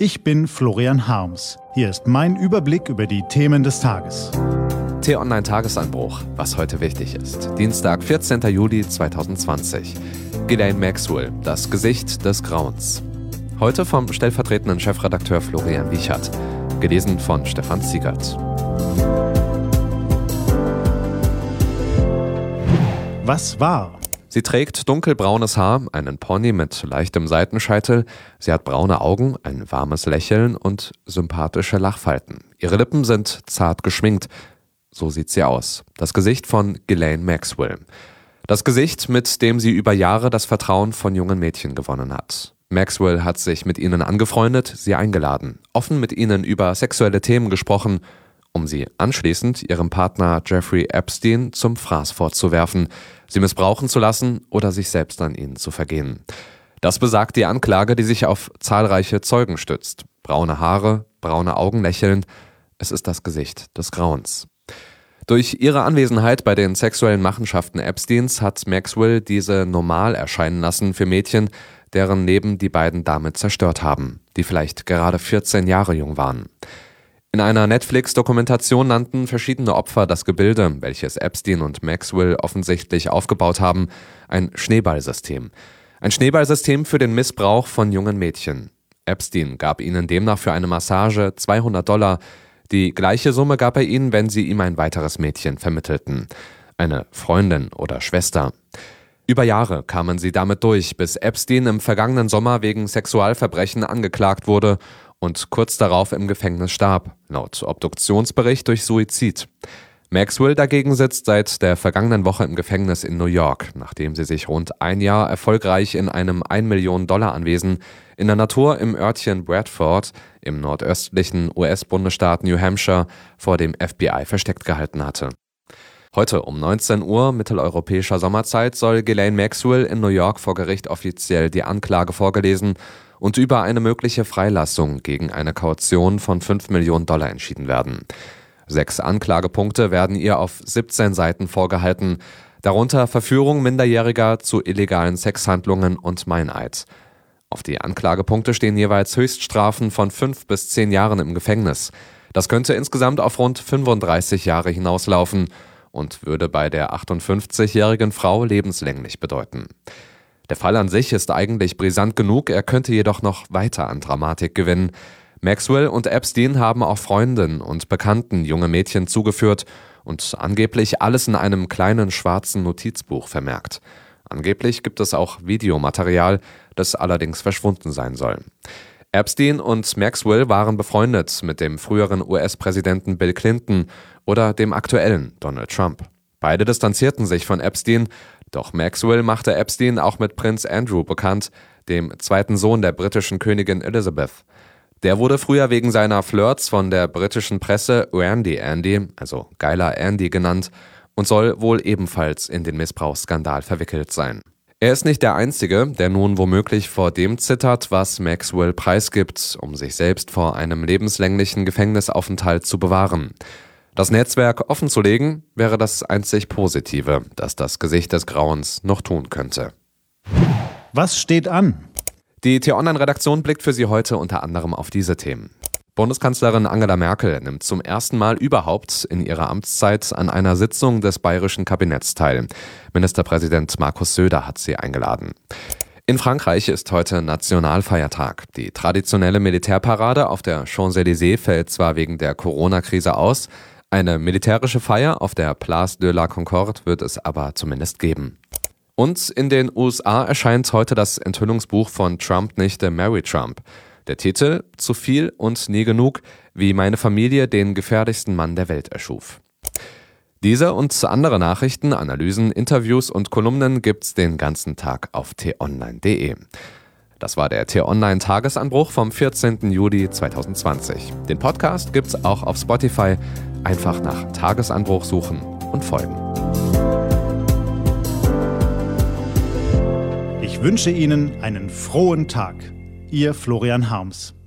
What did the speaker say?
Ich bin Florian Harms. Hier ist mein Überblick über die Themen des Tages. T-Online-Tagesanbruch, was heute wichtig ist. Dienstag, 14. Juli 2020. Ghislaine Maxwell, das Gesicht des Grauens. Heute vom stellvertretenden Chefredakteur Florian Wiechert. Gelesen von Stefan Ziegert. Was war? Sie trägt dunkelbraunes Haar, einen Pony mit leichtem Seitenscheitel. Sie hat braune Augen, ein warmes Lächeln und sympathische Lachfalten. Ihre Lippen sind zart geschminkt. So sieht sie aus. Das Gesicht von Ghislaine Maxwell. Das Gesicht, mit dem sie über Jahre das Vertrauen von jungen Mädchen gewonnen hat. Maxwell hat sich mit ihnen angefreundet, sie eingeladen, offen mit ihnen über sexuelle Themen gesprochen, um sie anschließend ihrem Partner Jeffrey Epstein zum Fraß vorzuwerfen, sie missbrauchen zu lassen oder sich selbst an ihnen zu vergehen. Das besagt die Anklage, die sich auf zahlreiche Zeugen stützt. Braune Haare, braune Augen lächeln, es ist das Gesicht des Grauens. Durch ihre Anwesenheit bei den sexuellen Machenschaften Epsteins hat Maxwell diese normal erscheinen lassen für Mädchen, deren Leben die beiden damit zerstört haben, die vielleicht gerade 14 Jahre jung waren. In einer Netflix-Dokumentation nannten verschiedene Opfer das Gebilde, welches Epstein und Maxwell offensichtlich aufgebaut haben, ein Schneeballsystem. Ein Schneeballsystem für den Missbrauch von jungen Mädchen. Epstein gab ihnen demnach für eine Massage $200. Die gleiche Summe gab er ihnen, wenn sie ihm ein weiteres Mädchen vermittelten. Eine Freundin oder Schwester. Über Jahre kamen sie damit durch, bis Epstein im vergangenen Sommer wegen Sexualverbrechen angeklagt wurde und kurz darauf im Gefängnis starb, laut Obduktionsbericht durch Suizid. Maxwell dagegen sitzt seit der vergangenen Woche im Gefängnis in New York, nachdem sie sich rund ein Jahr erfolgreich in einem $1-Million-Anwesen in der Natur im Örtchen Bradford im nordöstlichen US-Bundesstaat New Hampshire vor dem FBI versteckt gehalten hatte. Heute um 19 Uhr mitteleuropäischer Sommerzeit soll Ghislaine Maxwell in New York vor Gericht offiziell die Anklage vorgelesen und über eine mögliche Freilassung gegen eine Kaution von $5 Millionen entschieden werden. 6 Anklagepunkte werden ihr auf 17 Seiten vorgehalten, darunter Verführung Minderjähriger zu illegalen Sexhandlungen und Meineid. Auf die Anklagepunkte stehen jeweils Höchststrafen von 5 bis 10 Jahren im Gefängnis. Das könnte insgesamt auf rund 35 Jahre hinauslaufen und würde bei der 58-jährigen Frau lebenslänglich bedeuten. Der Fall an sich ist eigentlich brisant genug, er könnte jedoch noch weiter an Dramatik gewinnen. Maxwell und Epstein haben auch Freunden und Bekannten junge Mädchen zugeführt und angeblich alles in einem kleinen schwarzen Notizbuch vermerkt. Angeblich gibt es auch Videomaterial, das allerdings verschwunden sein soll. Epstein und Maxwell waren befreundet mit dem früheren US-Präsidenten Bill Clinton oder dem aktuellen Donald Trump. Beide distanzierten sich von Epstein, doch Maxwell machte Epstein auch mit Prinz Andrew bekannt, dem zweiten Sohn der britischen Königin Elizabeth. Der wurde früher wegen seiner Flirts von der britischen Presse Randy Andy, also Geiler Andy genannt, und soll wohl ebenfalls in den Missbrauchsskandal verwickelt sein. Er ist nicht der Einzige, der nun womöglich vor dem zittert, was Maxwell preisgibt, um sich selbst vor einem lebenslänglichen Gefängnisaufenthalt zu bewahren. Das Netzwerk offenzulegen, wäre das einzig Positive, das das Gesicht des Grauens noch tun könnte. Was steht an? Die T-Online-Redaktion blickt für Sie heute unter anderem auf diese Themen. Bundeskanzlerin Angela Merkel nimmt zum ersten Mal überhaupt in ihrer Amtszeit an einer Sitzung des bayerischen Kabinetts teil. Ministerpräsident Markus Söder hat sie eingeladen. In Frankreich ist heute Nationalfeiertag. Die traditionelle Militärparade auf der Champs-Élysées fällt zwar wegen der Corona-Krise aus, eine militärische Feier auf der Place de la Concorde wird es aber zumindest geben. Und in den USA erscheint heute das Enthüllungsbuch von Trump-Nichte Mary Trump. Der Titel »Zu viel und nie genug, wie meine Familie den gefährlichsten Mann der Welt erschuf«. Diese und andere Nachrichten, Analysen, Interviews und Kolumnen gibt's den ganzen Tag auf t-online.de. Das war der T-Online-Tagesanbruch vom 14. Juli 2020. Den Podcast gibt's auch auf Spotify. Einfach nach Tagesanbruch suchen und folgen. Ich wünsche Ihnen einen frohen Tag. Ihr Florian Harms.